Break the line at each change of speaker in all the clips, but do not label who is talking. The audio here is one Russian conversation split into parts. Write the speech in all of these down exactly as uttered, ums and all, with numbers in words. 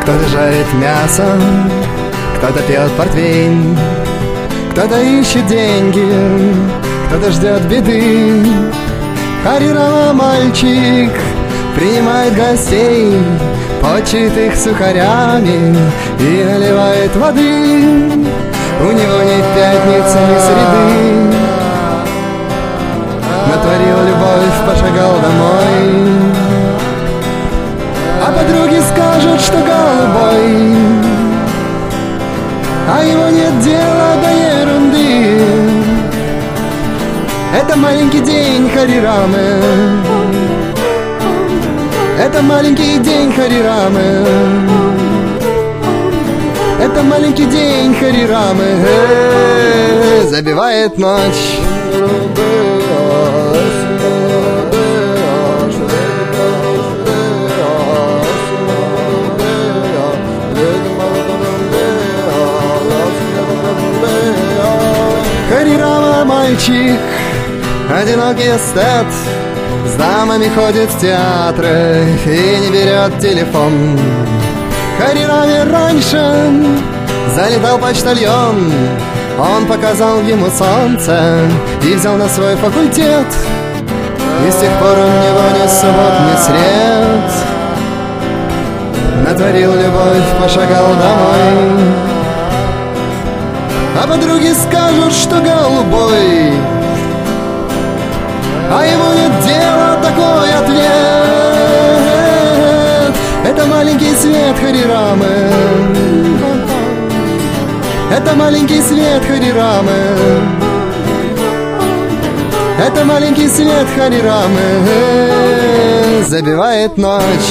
Кто-то жарит мясо, кто-то пьет портвейн, кто-то ищет деньги, кто-то ждет беды. Хари Рама мальчик принимает гостей, почит их сухарями и наливает воды. У него ни пятницы, ни среды. Натворил любовь, пошагал домой, а подруги скажут, что голубой, а его нет дела до ерунды. Это маленький день Хари Рамы, это маленький день Хари Рамы, это маленький день Хари Рамы. Забивает ночь. Хари Рама мальчик, одинокий эстет, с дамами ходит в театры и не берет телефон. Хари Раме раньше залетал почтальон, он показал ему солнце и взял на свой факультет. И с тех пор у него ни суббот, ни сред. Натворил любовь, пошагал домой, а подруги скажут, что голубой, а ему нет дела, такой ответ. Это маленький свет Хари Рамы, это маленький свет Хари Рамы, это маленький свет Хари Рамы. Забивает ночь.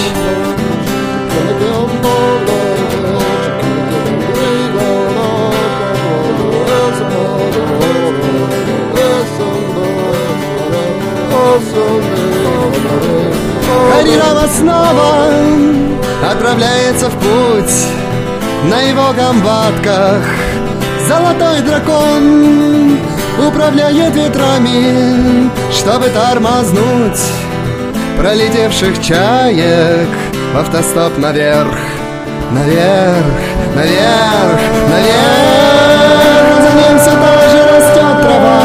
Хари Рама снова отправляется в путь. На его гамбатках золотой дракон управляет ветрами, чтобы тормознуть пролетевших чаек. В автостоп наверх, наверх, наверх, наверх. За ним все та же растет трава,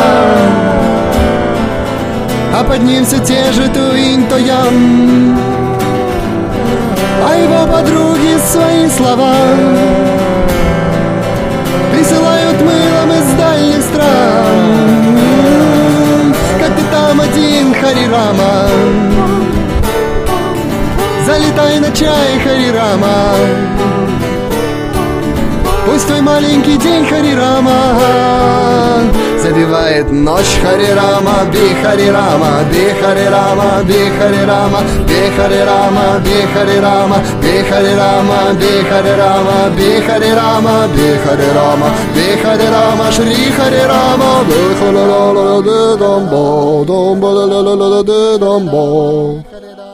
а под ним все те же туинь тоян, а его подруги свои слова присылают мылом из дальних стран. Как ты там один, Хари Рама, залетай на чай, Хари Рама. Пусть твой маленький день, Хари Рама, забивает ночь. Хари Рама, би Хари Рама, би Хари Рама, би Хари Рама, би Хари Рама, би Хари Рама, би Хари Рама, би Хари Рама, би Хари Рама, би Хари Рама, би Хари Рама, Шри Хари Рама, би Хари Рама, де дамбо, дамбо, де дамбо.